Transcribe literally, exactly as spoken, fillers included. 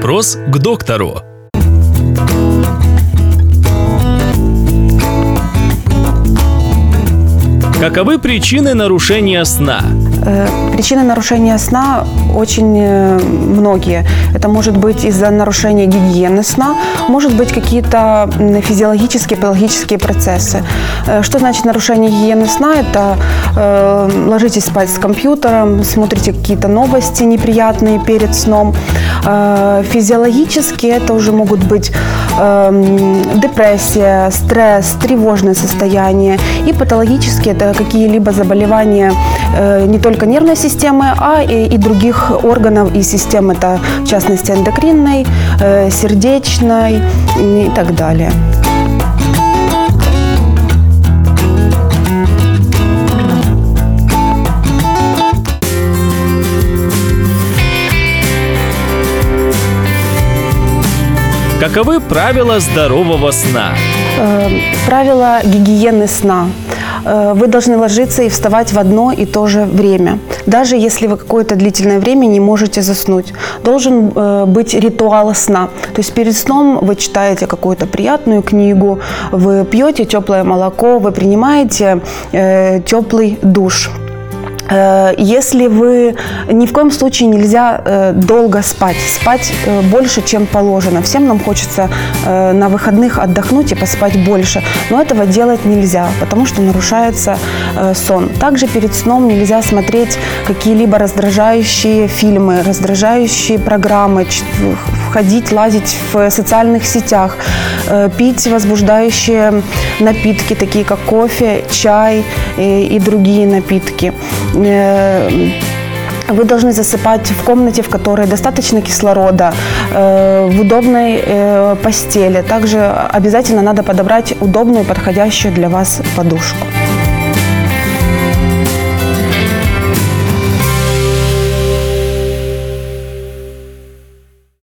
Вопрос к доктору. Каковы причины нарушения сна? Причины нарушения сна очень многие. Это может быть из-за нарушения гигиены сна, может быть какие-то физиологические, патологические процессы. Что значит нарушение гигиены сна? Это э, ложитесь спать с компьютером, смотрите какие-то новости неприятные перед сном. Э, физиологически это уже могут быть э, депрессия, стресс, тревожное состояние. И патологически это какие-либо заболевания э, не только нервной системы, а и, и других органов и систем. Это в частности эндокринной, э, сердечной и так далее. Каковы правила здорового сна? Э, правила гигиены сна. Вы должны ложиться и вставать в одно и то же время. Даже если вы какое-то длительное время не можете заснуть. Должен э, быть ритуал сна. То есть перед сном вы читаете какую-то приятную книгу, вы пьете теплое молоко, вы принимаете э, теплый душ. Если вы... Ни в коем случае нельзя э, долго спать. Спать э, больше, чем положено. Всем нам хочется э, на выходных отдохнуть и поспать больше. Но этого делать нельзя, потому что нарушается э, сон. Также перед сном нельзя смотреть какие-либо раздражающие фильмы, раздражающие программы, входить, лазить в социальных сетях, э, пить возбуждающие напитки, такие как кофе, чай и, и другие напитки. Вы должны засыпать в комнате, в которой достаточно кислорода, в удобной постели. Также обязательно надо подобрать удобную, подходящую для вас подушку.